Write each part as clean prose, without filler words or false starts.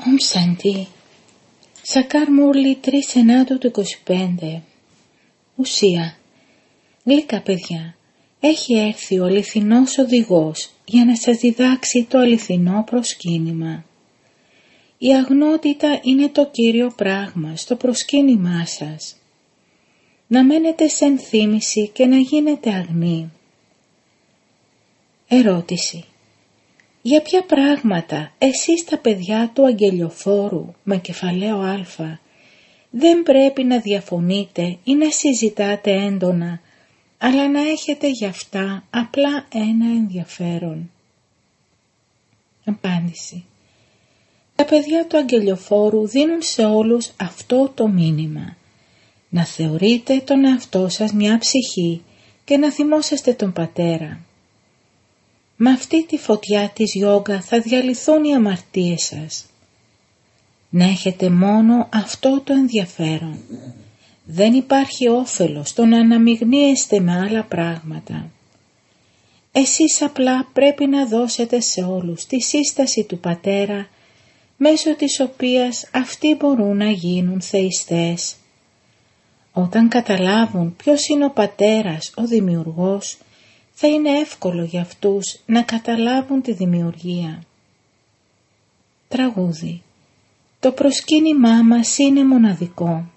Σάντι, Σακάρ Μούρλι 3 Σενάτου του 25. Ουσία. Γλυκά παιδιά, έχει έρθει ο αληθινός οδηγός για να σας διδάξει το αληθινό προσκύνημα. Η αγνότητα είναι το κύριο πράγμα στο προσκύνημά σας. Να μένετε σε ενθύμηση και να γίνετε αγνοί. Ερώτηση. Για ποια πράγματα εσείς τα παιδιά του αγγελιοφόρου με κεφαλαίο Α δεν πρέπει να διαφωνείτε ή να συζητάτε έντονα, αλλά να έχετε γι' αυτά απλά ένα ενδιαφέρον? Απάντηση. Τα παιδιά του αγγελιοφόρου δίνουν σε όλους αυτό το μήνυμα. Να θεωρείτε τον εαυτό σας μια ψυχή και να θυμόσαστε τον πατέρα. Με αυτή τη φωτιά της γιόγκα θα διαλυθούν οι αμαρτίες σας. Να έχετε μόνο αυτό το ενδιαφέρον. Δεν υπάρχει όφελος στο να αναμειγνύεστε με άλλα πράγματα. Εσείς απλά πρέπει να δώσετε σε όλους τη σύσταση του πατέρα, μέσω της οποίας αυτοί μπορούν να γίνουν θεϊστές. Όταν καταλάβουν ποιος είναι ο πατέρας, ο δημιουργός, θα είναι εύκολο για αυτούς να καταλάβουν τη δημιουργία. Τραγούδι. Το προσκύνημά μας είναι μοναδικό.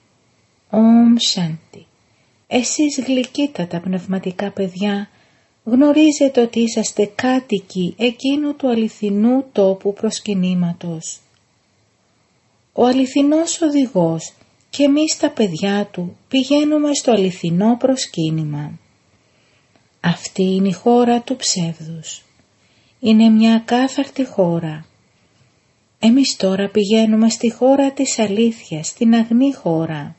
Σάντι. Εσείς γλυκύτατα πνευματικά παιδιά, γνωρίζετε ότι είσαστε κάτοικοι εκείνου του αληθινού τόπου προσκυνήματος. Ο αληθινός οδηγός και εμείς τα παιδιά του πηγαίνουμε στο αληθινό προσκύνημα. Αυτή είναι η χώρα του ψεύδους. Είναι μια ακάθαρτη χώρα. Εμείς τώρα πηγαίνουμε στη χώρα της αλήθειας, στην αγνή χώρα.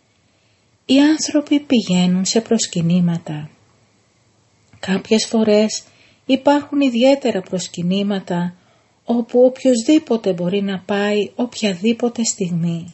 Οι άνθρωποι πηγαίνουν σε προσκυνήματα. Κάποιες φορές υπάρχουν ιδιαίτερα προσκυνήματα όπου οποιοσδήποτε μπορεί να πάει οποιαδήποτε στιγμή.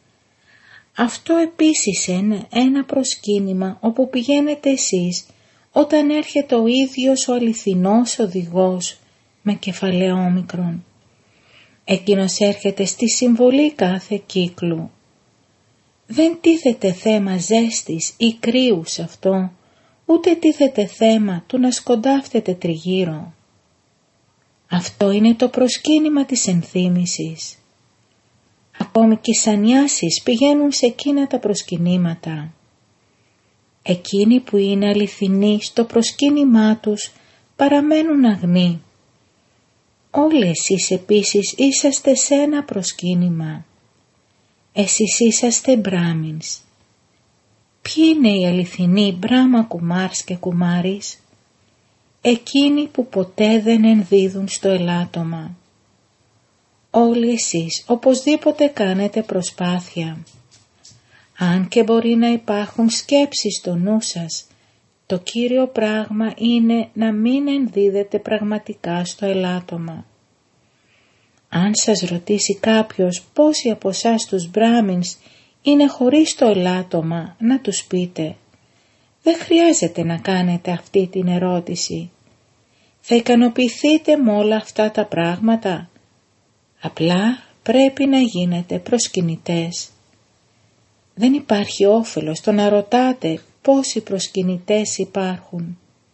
Αυτό επίσης είναι ένα προσκύνημα όπου πηγαίνετε εσείς όταν έρχεται ο ίδιος ο αληθινός οδηγός με κεφαλαίο όμικρον. Εκείνος έρχεται στη συμβολή κάθε κύκλου. Δεν τίθεται θέμα ζέστης ή κρύου σε αυτό, ούτε τίθεται θέμα του να σκοντάφτεται τριγύρω. Αυτό είναι το προσκύνημα της ενθύμησης. Ακόμη και οι σανιάσεις πηγαίνουν σε εκείνα τα προσκυνήματα. Εκείνοι που είναι αληθινοί στο προσκύνημά τους παραμένουν αγνοί. Όλοι εσείς επίσης είσαστε σε ένα προσκύνημα. Εσείς είσαστε μπράμινς. Ποιοι είναι οι αληθινοί μπράμα κουμάρς και κουμάρις? Εκείνοι που ποτέ δεν ενδίδουν στο ελάττωμα. Όλοι εσείς οπωσδήποτε κάνετε προσπάθεια. Αν και μπορεί να υπάρχουν σκέψεις στο νου σας, το κύριο πράγμα είναι να μην ενδίδετε πραγματικά στο ελάττωμα. Αν σας ρωτήσει κάποιος πόσοι από εσάς τους μπράμινς είναι χωρίς το ελάττωμα, να τους πείτε. Δεν χρειάζεται να κάνετε αυτή την ερώτηση. Θα ικανοποιηθείτε με όλα αυτά τα πράγματα. Απλά πρέπει να γίνετε προσκυνητές. Δεν υπάρχει όφελος στο να ρωτάτε πόσοι προσκυνητές υπάρχουν.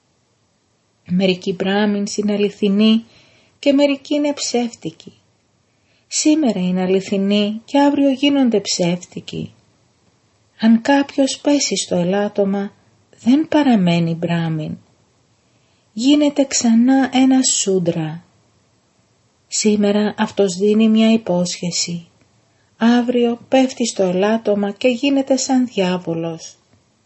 Μερικοί μπράμινς είναι αληθινοί και μερικοί είναι ψεύτικοι. Σήμερα είναι αληθινοί και αύριο γίνονται ψεύτικοι. Αν κάποιος πέσει στο ελάττωμα, δεν παραμένει μπράμιν. Γίνεται ξανά ένα σούντρα. Σήμερα αυτός δίνει μια υπόσχεση. Αύριο πέφτει στο ελάττωμα και γίνεται σαν διάβολος.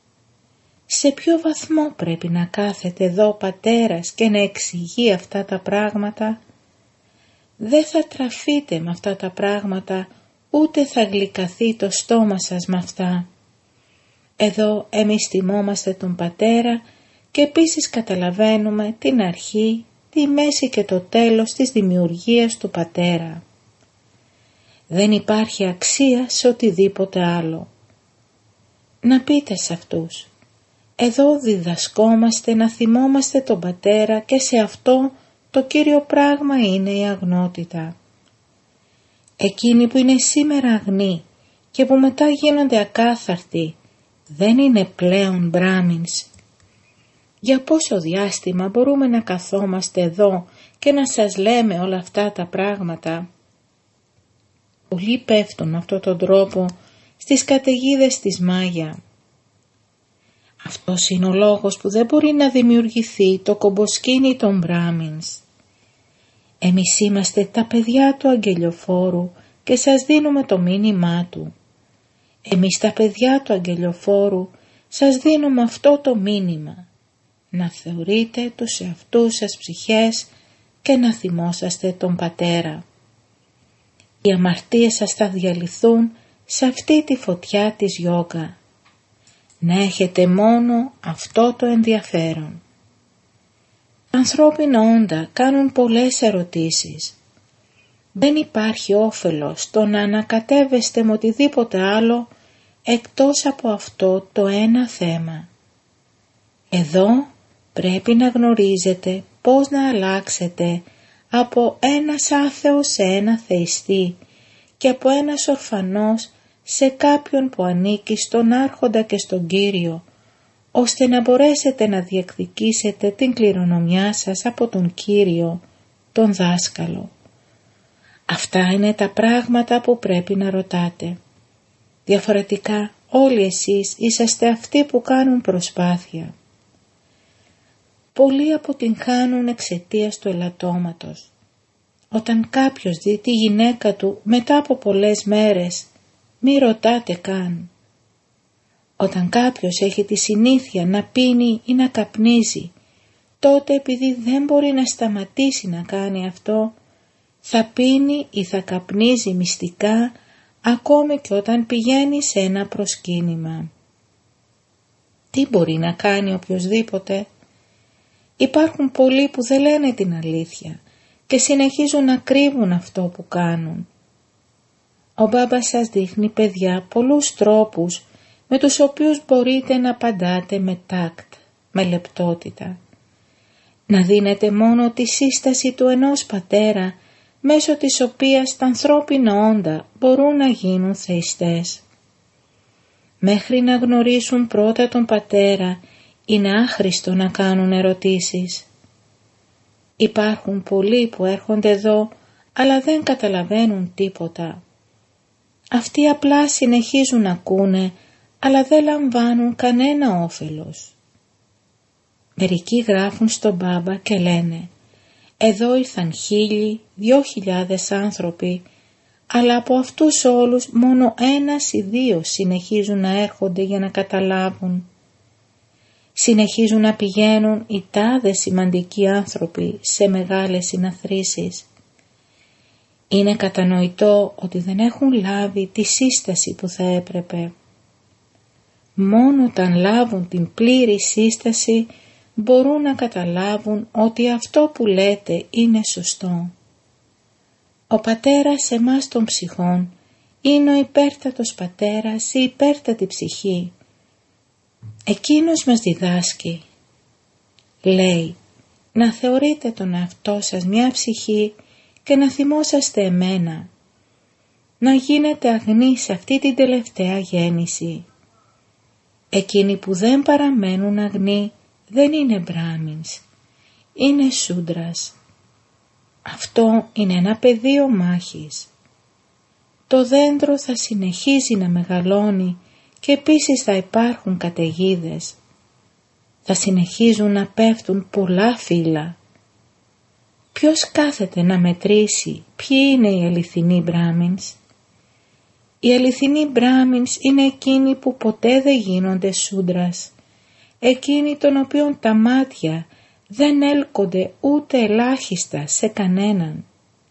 Σε ποιο βαθμό πρέπει να κάθεται εδώ ο πατέρας και να εξηγεί αυτά τα πράγματα? Δεν θα τραφείτε με αυτά τα πράγματα, ούτε θα γλυκαθεί το στόμα σας με αυτά. Εδώ εμείς τιμόμαστε τον πατέρα και επίσης καταλαβαίνουμε την αρχή, τη μέση και το τέλος της δημιουργίας του πατέρα. Δεν υπάρχει αξία σε οτιδήποτε άλλο. Να πείτε σε αυτούς. Εδώ διδασκόμαστε να θυμόμαστε τον πατέρα και σε αυτό το κύριο πράγμα είναι η αγνότητα. Εκείνοι που είναι σήμερα αγνοί και που μετά γίνονται ακάθαρτοι, δεν είναι πλέον μπράμινς. Για πόσο διάστημα μπορούμε να καθόμαστε εδώ και να σας λέμε όλα αυτά τα πράγματα? Πολλοί πέφτουν με αυτόν τον τρόπο στις καταιγίδες της Μάγια. Αυτός είναι ο λόγος που δεν μπορεί να δημιουργηθεί το κομποσκήνι των μπράμινς. Εμείς είμαστε τα παιδιά του αγγελιοφόρου και σας δίνουμε το μήνυμά του. Εμείς τα παιδιά του αγγελιοφόρου σας δίνουμε αυτό το μήνυμα. Να θεωρείτε τους εαυτούς σας ψυχές και να θυμόσαστε τον Πατέρα. Οι αμαρτίες σας θα διαλυθούν σε αυτή τη φωτιά της γιόγκα. Να έχετε μόνο αυτό το ενδιαφέρον. Τα ανθρώπινα όντα κάνουν πολλές ερωτήσεις. Δεν υπάρχει όφελος στο να ανακατεύεστε με οτιδήποτε άλλο εκτός από αυτό το ένα θέμα. Εδώ πρέπει να γνωρίζετε πώς να αλλάξετε από ένας άθεος σε ένα θεϊστή και από ένας ορφανός σε κάποιον που ανήκει στον Άρχοντα και στον Κύριο, ώστε να μπορέσετε να διεκδικήσετε την κληρονομιά σας από τον Κύριο, τον δάσκαλο. Αυτά είναι τα πράγματα που πρέπει να ρωτάτε. Διαφορετικά όλοι εσείς είσαστε αυτοί που κάνουν προσπάθεια. Πολλοί αποτυγχάνουν εξαιτίας του ελαττώματος. Όταν κάποιος δει τη γυναίκα του μετά από πολλές μέρες, μη ρωτάτε καν. Όταν κάποιος έχει τη συνήθεια να πίνει ή να καπνίζει, τότε επειδή δεν μπορεί να σταματήσει να κάνει αυτό, θα πίνει ή θα καπνίζει μυστικά ακόμη και όταν πηγαίνει σε ένα προσκύνημα. Τι μπορεί να κάνει οποιοσδήποτε? Υπάρχουν πολλοί που δεν λένε την αλήθεια και συνεχίζουν να κρύβουν αυτό που κάνουν. Ο μπάμπας σας δείχνει, παιδιά, πολλούς τρόπους με τους οποίους μπορείτε να απαντάτε με τάκτ, με λεπτότητα. Να δίνετε μόνο τη σύσταση του ενός πατέρα, μέσω της οποίας τα ανθρώπινα όντα μπορούν να γίνουν θεϊστές. Μέχρι να γνωρίσουν πρώτα τον πατέρα, είναι άχρηστο να κάνουν ερωτήσεις. Υπάρχουν πολλοί που έρχονται εδώ, αλλά δεν καταλαβαίνουν τίποτα. Αυτοί απλά συνεχίζουν να ακούνε, αλλά δεν λαμβάνουν κανένα όφελος. Μερικοί γράφουν στον μπάμπα και λένε «Εδώ ήρθαν 1.000, 2.000 άνθρωποι, αλλά από αυτούς όλους μόνο 1 ή 2 συνεχίζουν να έρχονται για να καταλάβουν. Συνεχίζουν να πηγαίνουν οι τάδε σημαντικοί άνθρωποι σε μεγάλες συναθρήσεις. Είναι κατανοητό ότι δεν έχουν λάβει τη σύσταση που θα έπρεπε. Μόνο όταν λάβουν την πλήρη σύσταση μπορούν να καταλάβουν ότι αυτό που λέτε είναι σωστό. Ο πατέρας εμάς των ψυχών είναι ο υπέρτατος πατέρας, η υπέρτατη ψυχή. Εκείνος μας διδάσκει. Λέει να θεωρείτε τον εαυτό σας μια ψυχή και να θυμόσαστε εμένα. Να γίνετε αγνοί σε αυτή την τελευταία γέννηση. Εκείνοι που δεν παραμένουν αγνοί δεν είναι μπράμινς, είναι σούντρας. Αυτό είναι ένα πεδίο μάχης. Το δέντρο θα συνεχίζει να μεγαλώνει και επίσης θα υπάρχουν καταιγίδες. Θα συνεχίζουν να πέφτουν πολλά φύλλα. Ποιος κάθεται να μετρήσει ποιοι είναι οι αληθινοί μπράμινς? Οι αληθινοί μπράμινς είναι εκείνοι που ποτέ δεν γίνονται σούντρας, εκείνοι των οποίων τα μάτια δεν έλκονται ούτε ελάχιστα σε κανέναν.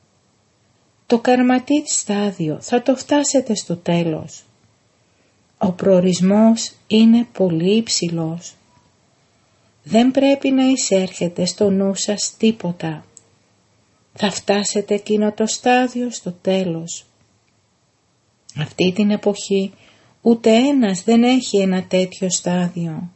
Το καρματίτ στάδιο θα το φτάσετε στο τέλος. Ο προορισμός είναι πολύ υψηλός. Δεν πρέπει να εισέρχεται στο νου σας τίποτα. Θα φτάσετε εκείνο το στάδιο στο τέλος. Αυτή την εποχή ούτε ένας δεν έχει ένα τέτοιο στάδιο.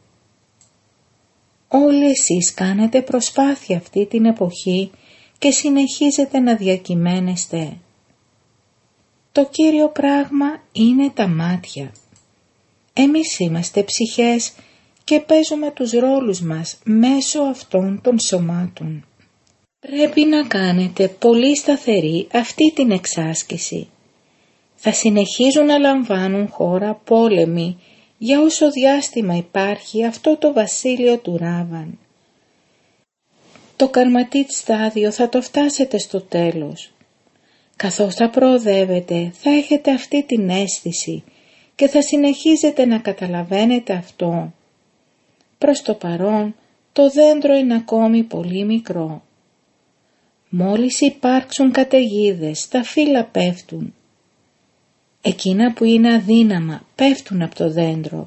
Όλοι εσείς κάνετε προσπάθεια αυτή την εποχή και συνεχίζετε να διακυμαίνεστε. το κύριο πράγμα είναι τα μάτια. Εμείς είμαστε ψυχές και παίζουμε τους ρόλους μας μέσω αυτών των σωμάτων. Πρέπει να κάνετε πολύ σταθερή αυτή την εξάσκηση. Θα συνεχίζουν να λαμβάνουν χώρα πόλεμοι για όσο διάστημα υπάρχει αυτό το βασίλειο του Ράβαν. Το καρματίτ στάδιο θα το φτάσετε στο τέλος. Καθώς θα προοδεύετε θα έχετε αυτή την αίσθηση και θα συνεχίζετε να καταλαβαίνετε αυτό. Προς το παρόν το δέντρο είναι ακόμη πολύ μικρό. Μόλις υπάρξουν καταιγίδες τα φύλλα πέφτουν. Εκείνα που είναι αδύναμα πέφτουν από το δέντρο.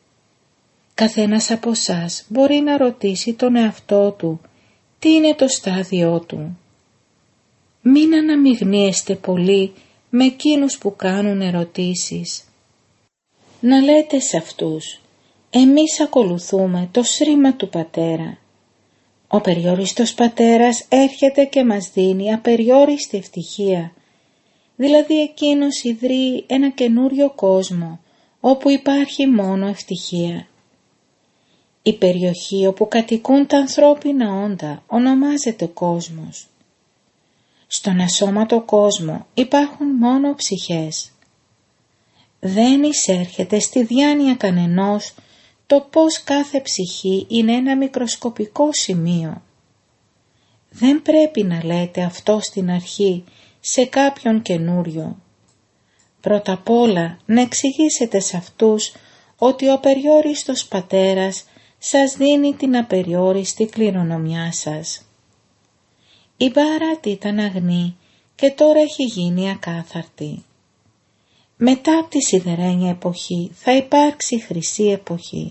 Καθένας από εσάς μπορεί να ρωτήσει τον εαυτό του τι είναι το στάδιό του. Μην αναμειγνύεστε πολύ με εκείνους που κάνουν ερωτήσεις. Να λέτε σε αυτούς, εμείς ακολουθούμε το σρήμα του Πατέρα. Ο περιόριστος Πατέρας έρχεται και μας δίνει απεριόριστη ευτυχία. Δηλαδή εκείνος ιδρύει ένα καινούριο κόσμο όπου υπάρχει μόνο ευτυχία. Η περιοχή όπου κατοικούν τα ανθρώπινα όντα ονομάζεται κόσμος. Στον ασώματο κόσμο υπάρχουν μόνο ψυχές. Δεν εισέρχεται στη διάνοια κανενός το πως κάθε ψυχή είναι ένα μικροσκοπικό σημείο. Δεν πρέπει να λέτε αυτό στην αρχή σε κάποιον καινούριο. Πρώτα απ' όλα να εξηγήσετε σε αυτούς ότι ο περιόριστος Πατέρας σας δίνει την απεριόριστη κληρονομιά σας. Η Μπάρατη ήταν αγνή και τώρα έχει γίνει ακάθαρτη. Μετά από τη σιδερένια εποχή θα υπάρξει χρυσή εποχή.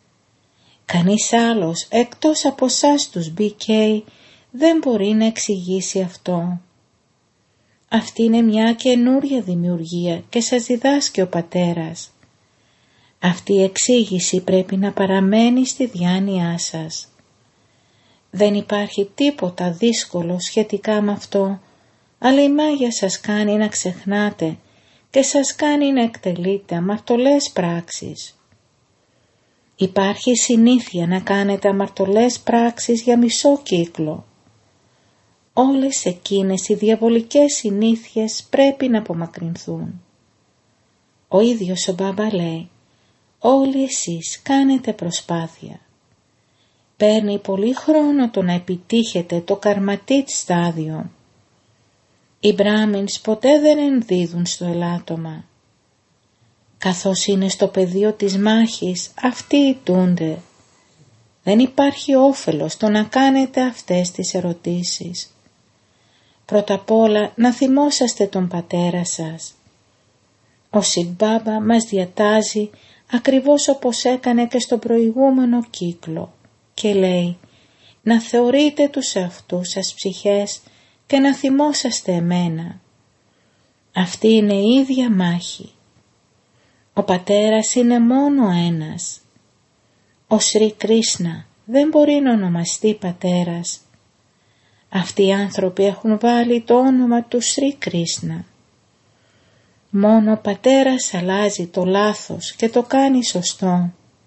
Κανείς άλλος εκτός από εσάς τους BK δεν μπορεί να εξηγήσει αυτό. Αυτή είναι μια καινούρια δημιουργία και σας διδάσκει ο Πατέρας. Αυτή η εξήγηση πρέπει να παραμένει στη διάνοιά σας. Δεν υπάρχει τίποτα δύσκολο σχετικά με αυτό, αλλά η μάγια σας κάνει να ξεχνάτε και σας κάνει να εκτελείτε αμαρτωλές πράξεις. Υπάρχει συνήθεια να κάνετε αμαρτωλές πράξεις για μισό κύκλο. Όλες εκείνες οι διαβολικές συνήθειες πρέπει να απομακρυνθούν. Ο ίδιος ο Μπάμπα λέει, όλοι εσείς κάνετε προσπάθεια. Παίρνει πολύ χρόνο το να επιτύχετε το καρματίτ στάδιο. Οι Μπράμινς ποτέ δεν ενδίδουν στο ελάττωμα. Καθώς είναι στο πεδίο της μάχης, αυτοί ηττούνται. Δεν υπάρχει όφελος το να κάνετε αυτές τις ερωτήσεις. Πρώτα απ' όλα να θυμόσαστε τον Πατέρα σας. Ο Σιμπάμπα μας διατάζει ακριβώς όπως έκανε και στο προηγούμενο κύκλο και λέει να θεωρείτε τους εαυτούς σας ψυχές και να θυμόσαστε εμένα. Αυτή είναι η ίδια μάχη. Ο Πατέρας είναι μόνο ένας. Ο Σρι Κρίσνα δεν μπορεί να ονομαστεί Πατέρας. Αυτοί οι άνθρωποι έχουν βάλει το όνομα του Σρι Κρίσνα. Μόνο ο Πατέρας αλλάζει το λάθος και το κάνει σωστό.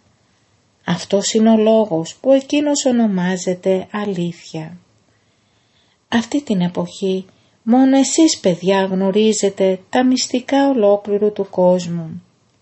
Αυτός είναι ο λόγος που εκείνος ονομάζεται αλήθεια. Αυτή την εποχή μόνο εσείς παιδιά γνωρίζετε τα μυστικά ολόκληρου του κόσμου.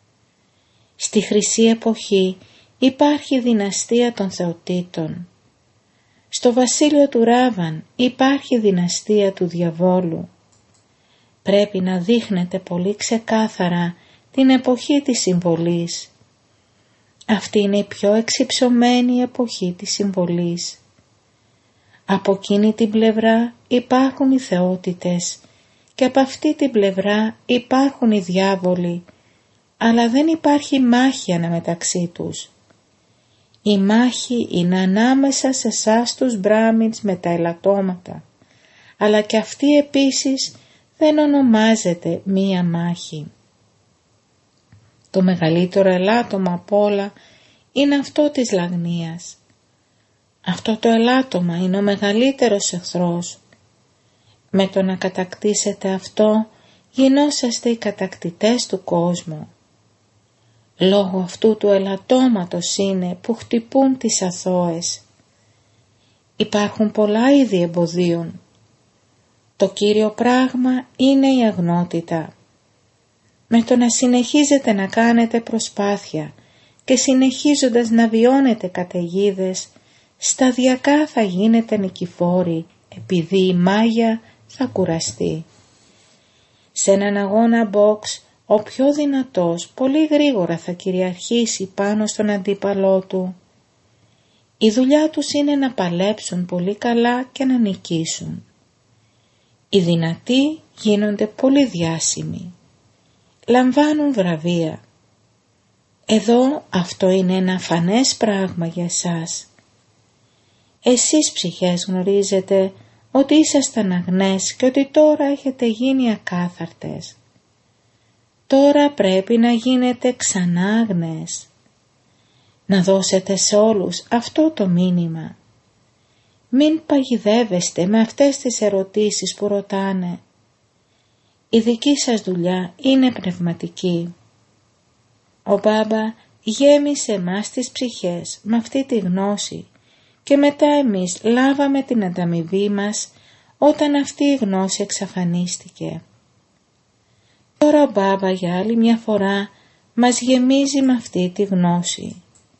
Στη χρυσή εποχή υπάρχει δυναστεία των θεοτήτων. Στο βασίλειο του Ράβαν υπάρχει δυναστεία του διαβόλου. Πρέπει να δείχνετε πολύ ξεκάθαρα την εποχή της συμβολής. Αυτή είναι η πιο εξυψωμένη εποχή της συμβολής. Από εκείνη την πλευρά υπάρχουν οι θεότητες και από αυτή την πλευρά υπάρχουν οι διάβολοι, αλλά δεν υπάρχει μάχη αναμεταξύ τους. Η μάχη είναι ανάμεσα σε εσάς τους Μπράμινς με τα ελαττώματα, αλλά και αυτή επίσης δεν ονομάζεται μία μάχη. Το μεγαλύτερο ελάττωμα απ' όλα είναι αυτό της λαγνίας. Αυτό το ελάττωμα είναι ο μεγαλύτερος εχθρός. Με το να κατακτήσετε αυτό γινόσαστε οι κατακτητές του κόσμου. Λόγω αυτού του ελαττώματος είναι που χτυπούν τις αθώες. Υπάρχουν πολλά είδη εμποδίων. Το κύριο πράγμα είναι η αγνότητα. Με το να συνεχίζετε να κάνετε προσπάθεια και συνεχίζοντας να βιώνετε καταιγίδες, σταδιακά θα γίνετε νικηφόροι, επειδή η μάγια θα κουραστεί. Σε έναν αγώνα box, ο πιο δυνατός πολύ γρήγορα θα κυριαρχήσει πάνω στον αντίπαλό του. Η δουλειά τους είναι να παλέψουν πολύ καλά και να νικήσουν. Οι δυνατοί γίνονται πολύ διάσημοι. Λαμβάνουν βραβεία. Εδώ αυτό είναι ένα φανές πράγμα για εσάς. Εσείς ψυχές γνωρίζετε ότι ήσασταν αγνές και ότι τώρα έχετε γίνει ακάθαρτες. Τώρα πρέπει να γίνετε ξανά αγνές. Να δώσετε σε όλους αυτό το μήνυμα. Μην παγιδεύεστε με αυτές τις ερωτήσεις που ρωτάνε. Η δική σας δουλειά είναι πνευματική. Ο Μπάμπα γέμισε μας τις ψυχές με αυτή τη γνώση και μετά εμείς λάβαμε την ανταμοιβή μας όταν αυτή η γνώση εξαφανίστηκε. Τώρα ο Μπάμπα για άλλη μια φορά μας γεμίζει με αυτή τη γνώση.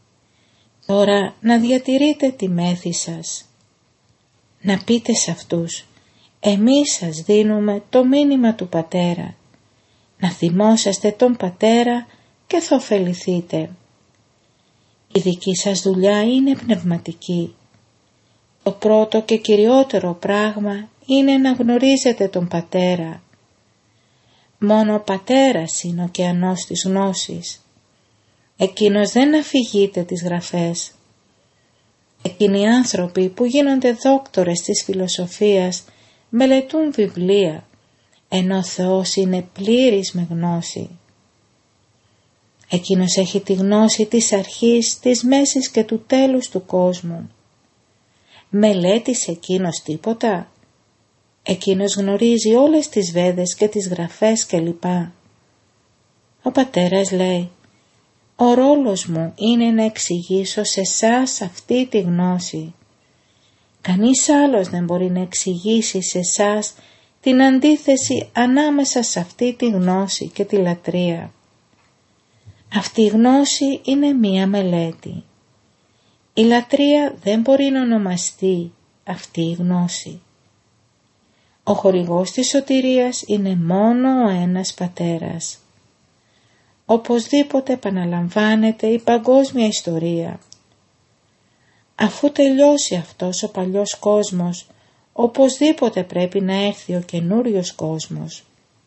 Τώρα να διατηρείτε τη μέθη σας. Να πείτε σε αυτούς, εμείς σας δίνουμε το μήνυμα του Πατέρα. Να θυμόσαστε τον Πατέρα και θα ωφεληθείτε. Η δική σας δουλειά είναι πνευματική. Το πρώτο και κυριότερο πράγμα είναι να γνωρίζετε τον Πατέρα. Μόνο ο Πατέρας είναι ο ωκεανός της γνώσης. Εκείνος δεν αφηγείται τις γραφές. Εκείνοι οι άνθρωποι που γίνονται δόκτορες της φιλοσοφίας μελετούν βιβλία, ενώ ο Θεός είναι πλήρης με γνώση. Εκείνος έχει τη γνώση της αρχής, της μέσης και του τέλους του κόσμου. Μελέτησε εκείνος τίποτα? Εκείνος γνωρίζει όλες τις Βέδες και τις γραφές κλπ. Ο Πατέρας λέει, ο ρόλος μου είναι να εξηγήσω σε εσάς αυτή τη γνώση. Κανείς άλλος δεν μπορεί να εξηγήσει σε εσάς την αντίθεση ανάμεσα σε αυτή τη γνώση και τη λατρεία. Αυτή η γνώση είναι μία μελέτη. Η λατρεία δεν μπορεί να ονομαστεί αυτή η γνώση. Ο χορηγός της σωτηρίας είναι μόνο ο ένας Πατέρας. Οπωσδήποτε επαναλαμβάνεται η παγκόσμια ιστορία. Αφού τελειώσει αυτός ο παλιός κόσμος, οπωσδήποτε πρέπει να έρθει ο καινούριος κόσμος.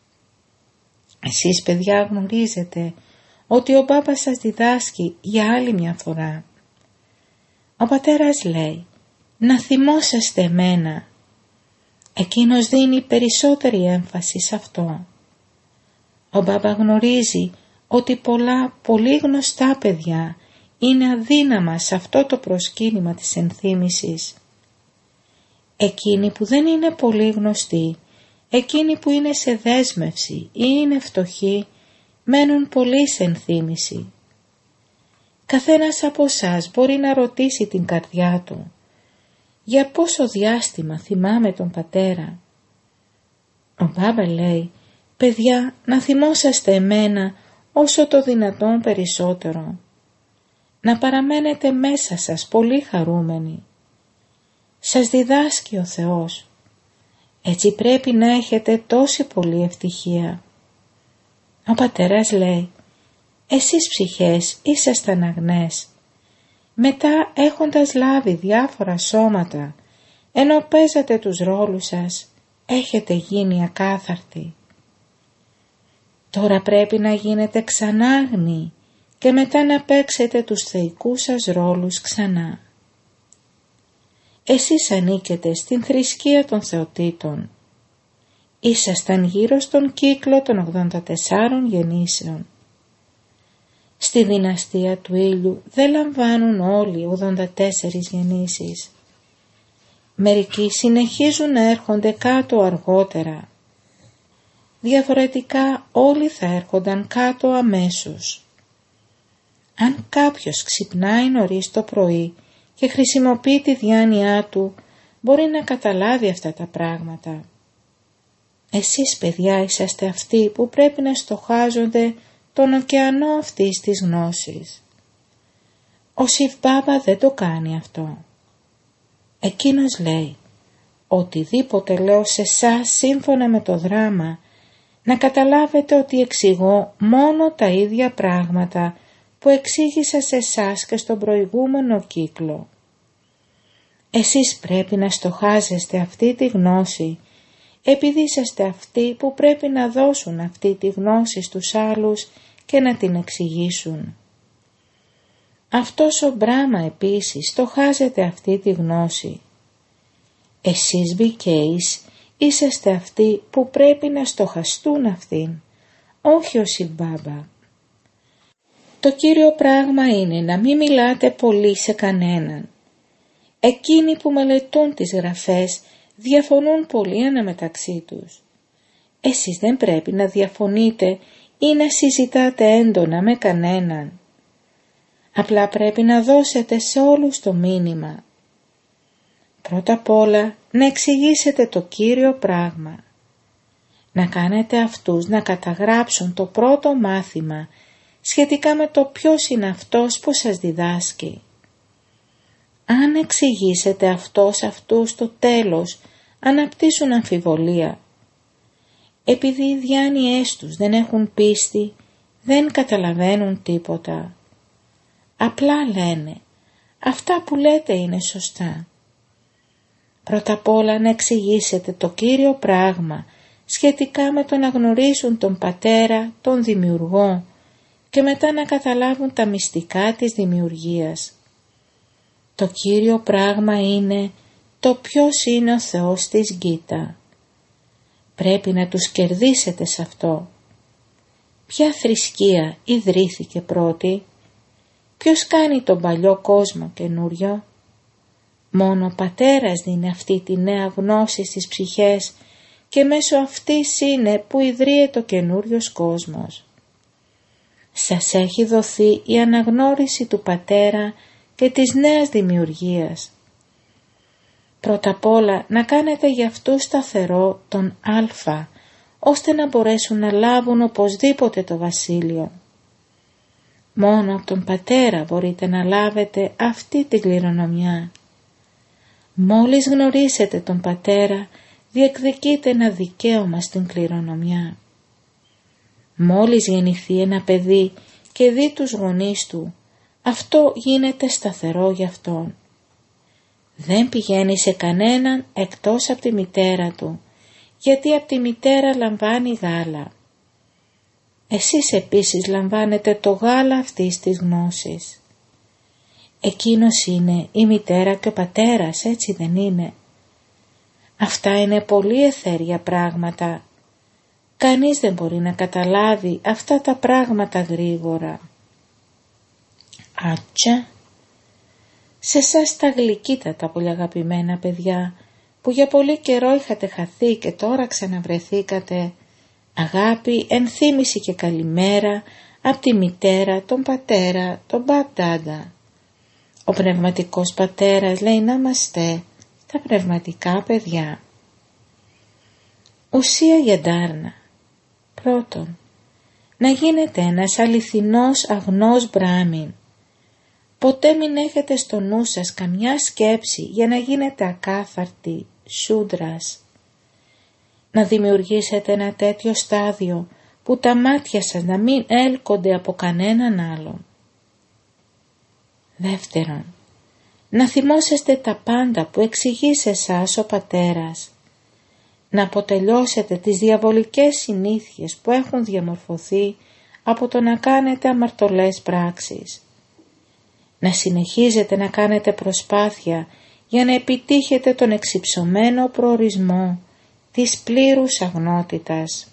Εσείς παιδιά γνωρίζετε ότι ο Μπάμπας σας διδάσκει για άλλη μια φορά. Ο Πατέρας λέει, να θυμόσαστε εμένα. Εκείνος δίνει περισσότερη έμφαση σε αυτό. Ο Μπάμπα γνωρίζει ότι πολλά πολύ γνωστά παιδιά είναι αδύναμα σε αυτό το προσκύνημα της ενθύμησης. Εκείνοι που δεν είναι πολύ γνωστοί, εκείνοι που είναι σε δέσμευση ή είναι φτωχοί, μένουν πολύ σε ενθύμηση. Καθένας από εσάς μπορεί να ρωτήσει την καρδιά του, για πόσο διάστημα θυμάμαι τον Πατέρα. Ο Μπάμπα λέει, παιδιά, να θυμόσαστε εμένα όσο το δυνατόν περισσότερο. Να παραμένετε μέσα σας πολύ χαρούμενοι. Σας διδάσκει ο Θεός. Έτσι πρέπει να έχετε τόση πολύ ευτυχία. Ο Πατέρας λέει, εσείς ψυχές ήσασταν αγνές. Μετά έχοντας λάβει διάφορα σώματα, ενώ παίζατε τους ρόλους σας, έχετε γίνει ακάθαρτοι. Τώρα πρέπει να γίνετε ξανά αγνοί και μετά να παίξετε τους θεϊκούς σας ρόλους ξανά. Εσείς ανήκετε στην θρησκεία των θεοτήτων. Ήσασταν γύρω στον κύκλο των 84 γεννήσεων. Στη δυναστεία του ήλιου δεν λαμβάνουν όλοι 84 γεννήσεις. Μερικοί συνεχίζουν να έρχονται κάτω αργότερα. διαφορετικά όλοι θα έρχονταν κάτω αμέσως. Αν κάποιος ξυπνάει νωρίς το πρωί και χρησιμοποιεί τη διάνοιά του, μπορεί να καταλάβει αυτά τα πράγματα. Εσείς, παιδιά, είσαστε αυτοί που πρέπει να στοχάζονται τον ωκεανό αυτής της γνώσης. Ο Σιβ Μπάμπα δεν το κάνει αυτό. Εκείνος λέει, οτιδήποτε λέω σε εσάς σύμφωνα με το δράμα, να καταλάβετε ότι εξηγώ μόνο τα ίδια πράγματα που εξήγησα σε εσάς και στον προηγούμενο κύκλο. Εσείς πρέπει να στοχάζεστε αυτή τη γνώση, επειδή είσαστε αυτοί που πρέπει να δώσουν αυτή τη γνώση στους άλλους και να την εξηγήσουν. Αυτός ο Μπράμα επίσης στοχάζεται αυτή τη γνώση. Εσείς Βικέις είσαστε αυτοί που πρέπει να στοχαστούν αυτήν, όχι ο Σιβ Μπάμπα. Το κύριο πράγμα είναι να μην μιλάτε πολύ σε κανέναν. Εκείνοι που μελετούν τις γραφές διαφωνούν πολύ αναμεταξύ τους. Εσείς δεν πρέπει να διαφωνείτε ή να συζητάτε έντονα με κανέναν. Απλά πρέπει να δώσετε σε όλους το μήνυμα. Πρώτα απ' όλα να εξηγήσετε το κύριο πράγμα. Να κάνετε αυτούς να καταγράψουν το πρώτο μάθημα σχετικά με το ποιος είναι αυτός που σας διδάσκει. Αν εξηγήσετε αυτούς στο τέλος, αναπτύσσουν αμφιβολία. Επειδή οι διάνοιές τους δεν έχουν πίστη, δεν καταλαβαίνουν τίποτα. Απλά λένε, αυτά που λέτε είναι σωστά. Πρώτα απ' όλα να εξηγήσετε το κύριο πράγμα σχετικά με το να γνωρίσουν τον Πατέρα, τον Δημιουργό και μετά να καταλάβουν τα μυστικά της δημιουργίας. Το κύριο πράγμα είναι το ποιος είναι ο Θεός της Γκίτα. Πρέπει να τους κερδίσετε σε αυτό. Ποια θρησκεία ιδρύθηκε πρώτη? Ποιος κάνει τον παλιό κόσμο καινούριο? Μόνο ο Πατέρας δίνει αυτή τη νέα γνώση στις ψυχές και μέσω αυτής είναι που ιδρύεται ο καινούριος κόσμος. Σας έχει δοθεί η αναγνώριση του Πατέρα και της νέας δημιουργίας. Πρώτα απ' όλα να κάνετε για αυτούς σταθερό τον Α, ώστε να μπορέσουν να λάβουν οπωσδήποτε το βασίλειο. Μόνο από τον Πατέρα μπορείτε να λάβετε αυτή την κληρονομιά. Μόλις γνωρίσετε τον Πατέρα, διεκδικείτε ένα δικαίωμα στην κληρονομιά. Μόλις γεννηθεί ένα παιδί και δει τους γονείς του, αυτό γίνεται σταθερό για αυτόν. Δεν πηγαίνει σε κανέναν εκτός από τη μητέρα του, γιατί από τη μητέρα λαμβάνει γάλα. Εσείς επίσης λαμβάνετε το γάλα αυτής της γνώσης. Εκείνος είναι η μητέρα και ο πατέρας, έτσι δεν είναι? Αυτά είναι πολύ αιθέρια πράγματα. Κανείς δεν μπορεί να καταλάβει αυτά τα πράγματα γρήγορα. Άτσα! Σε εσάς τα γλυκύτατα πολύ αγαπημένα παιδιά, που για πολύ καιρό είχατε χαθεί και τώρα ξαναβρεθήκατε, αγάπη, ενθύμηση και καλημέρα από τη μητέρα, τον πατέρα, τον Μπαπ-Ντάντα. Ο πνευματικός πατέρας λέει να είμαστε τα πνευματικά παιδιά. Ουσία για Ντάρνα. Πρώτον, να γίνετε ένας αληθινός αγνός Μπράμιν. Ποτέ μην έχετε στο νου σας καμιά σκέψη για να γίνετε ακάθαρτοι, σούντρας. Να δημιουργήσετε ένα τέτοιο στάδιο που τα μάτια σας να μην έλκονται από κανέναν άλλον. Δεύτερον, να θυμόσαστε τα πάντα που εξηγεί σε εσάς ο πατέρας. Να αποτελειώσετε τις διαβολικές συνήθειες που έχουν διαμορφωθεί από το να κάνετε αμαρτωλές πράξεις. Να συνεχίζετε να κάνετε προσπάθεια για να επιτύχετε τον εξυψωμένο προορισμό της πλήρους αγνότητας.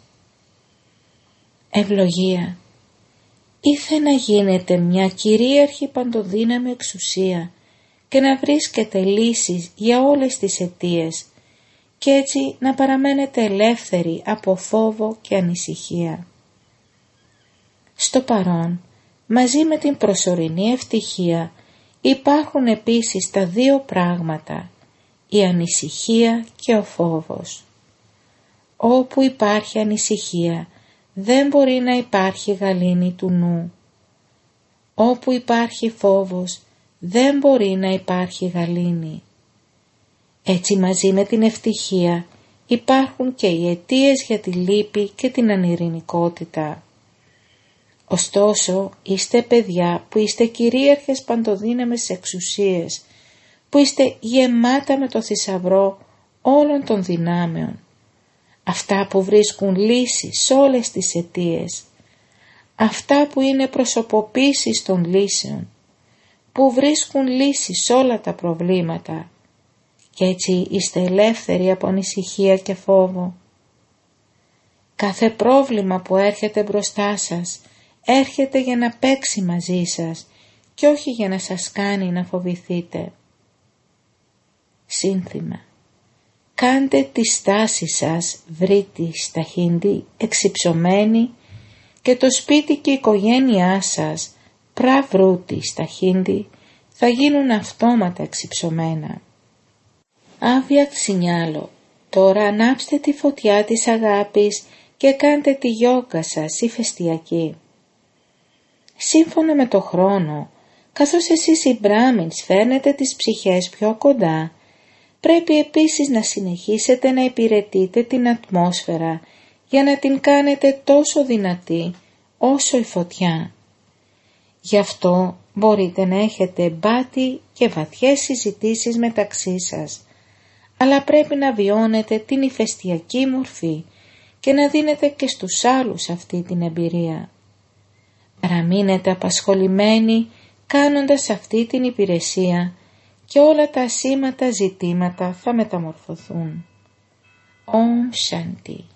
Ευλογία. Ήθε να γίνετε μια κυρίαρχη παντοδύναμη εξουσία και να βρίσκετε λύσεις για όλες τις αιτίες και έτσι να παραμένετε ελεύθεροι από φόβο και ανησυχία. Στο παρόν, μαζί με την προσωρινή ευτυχία, υπάρχουν επίσης τα δύο πράγματα, η ανησυχία και ο φόβος. Όπου υπάρχει ανησυχία, δεν μπορεί να υπάρχει γαλήνη του νου. Όπου υπάρχει φόβος, δεν μπορεί να υπάρχει γαλήνη. Έτσι μαζί με την ευτυχία υπάρχουν και οι αιτίες για τη λύπη και την ανειρηνικότητα. Ωστόσο, είστε παιδιά που είστε κυρίαρχες παντοδύναμες εξουσίες, που είστε γεμάτα με το θησαυρό όλων των δυνάμεων. Αυτά που βρίσκουν λύση σε όλες τις αιτίες, αυτά που είναι προσωποποίησεις των λύσεων, που βρίσκουν λύση σε όλα τα προβλήματα, και έτσι είστε ελεύθεροι από ανησυχία και φόβο. Κάθε πρόβλημα που έρχεται μπροστά σας, έρχεται για να παίξει μαζί σας και όχι για να σας κάνει να φοβηθείτε. Σύνθημα. Κάντε τη στάση σας βρύτη σταχύντη, εξυψωμένη, και το σπίτι και η οικογένειά σας πραβρούτη σταχύντη θα γίνουν αυτόματα εξυψωμένα. Άβια Ξινιάλο, τώρα ανάψτε τη φωτιά της αγάπης και κάντε τη γιόγκα σας ηφαιστειακή. Σύμφωνα με το χρόνο, καθώς εσείς οι Μπράμινς φέρνετε τις ψυχές πιο κοντά, πρέπει επίσης να συνεχίσετε να υπηρετείτε την ατμόσφαιρα για να την κάνετε τόσο δυνατή όσο η φωτιά. Γι' αυτό μπορείτε να έχετε μπάτι και βαθιές συζητήσεις μεταξύ σας, αλλά πρέπει να βιώνετε την ηφαιστειακή μορφή και να δίνετε και στους άλλους αυτή την εμπειρία. Παραμείνετε απασχολημένοι κάνοντας αυτή την υπηρεσία και όλα τα ασήμαντα ζητήματα θα μεταμορφωθούν. Om Shanti.